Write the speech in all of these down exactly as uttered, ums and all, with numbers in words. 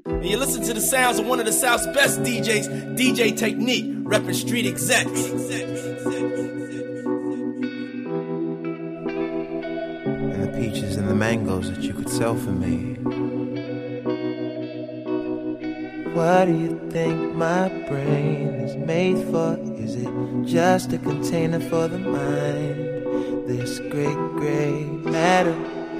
And you listen to the sounds of one of the South's best D Js, D J Technique, reppin' Street Execs. And the peaches and the mangoes that you could sell for me. What do you think my brain is made for? Is it just a container for the mind? This great gray matter.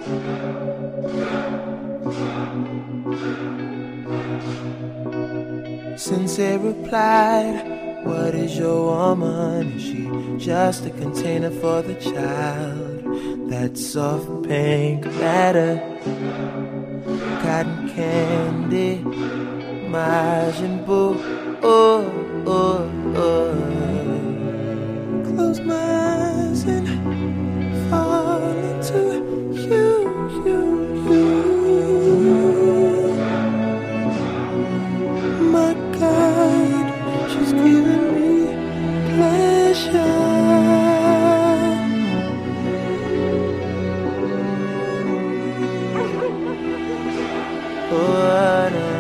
Sensei replied, what is your woman? Is she just a container for the child? That soft pink matter, cotton candy, Majin Buu, oh, oh, oh. Close my eyes and fall into you, you, you. My God, she's giving me pleasure. Oh, no.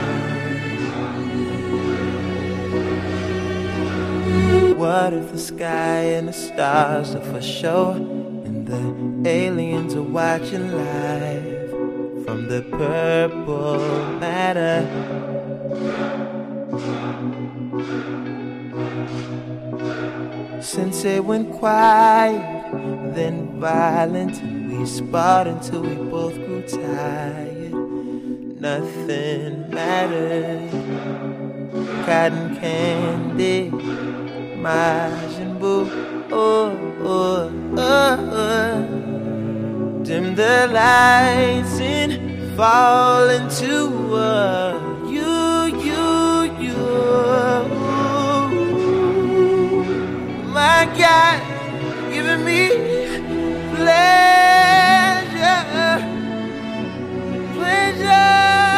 What if the sky and the stars are for show, and the aliens are watching live from the purple matter? Sensei went quiet, then violent, and we sparred until we both grew tired. Nothing mattered. Cotton candy, Majin Buu, oh, oh, oh, oh. Dim the lights and fall into uh, you, you, you. My God, giving me pleasure, pleasure.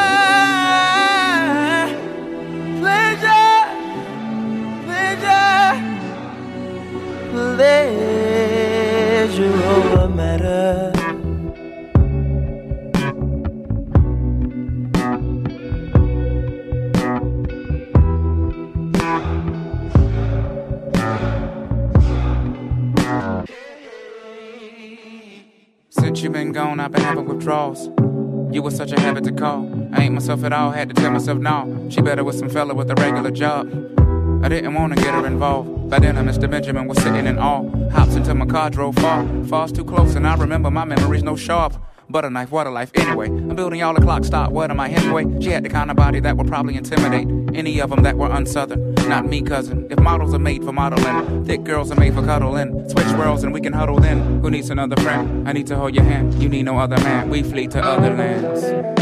Pleasure over matter. Since you been gone, I've been having withdrawals. You was such a habit to call. I ain't myself at all, had to tell myself no. She better with some fella with a regular job. I didn't want to get her involved. By then, Mister Benjamin was sitting in awe. Hops into my car, drove far. Far's too close, and I remember my memories no sharp. Butter knife, water life, anyway. I'm building y'all a clock stop. What am I, Hemingway? She had the kind of body that would probably intimidate any of them that were unsouthern. Not me, cousin. If models are made for modeling, thick girls are made for cuddling. Switch worlds and we can huddle then. Who needs another friend? I need to hold your hand. You need no other man. We flee to other lands.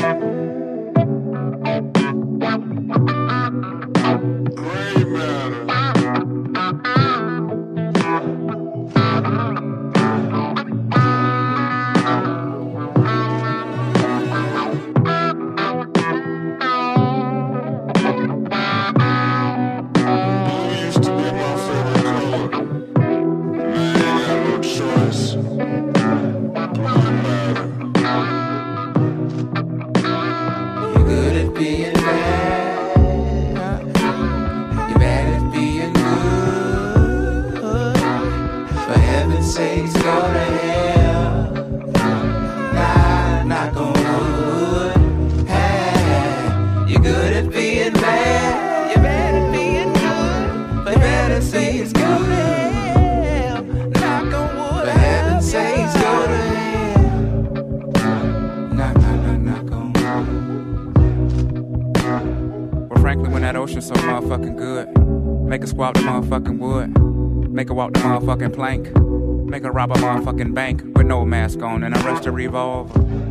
So motherfucking good. Make her squat the motherfucking wood. Make her walk the motherfucking plank. Make her rob a motherfucking bank with no mask on and arrest a revolver.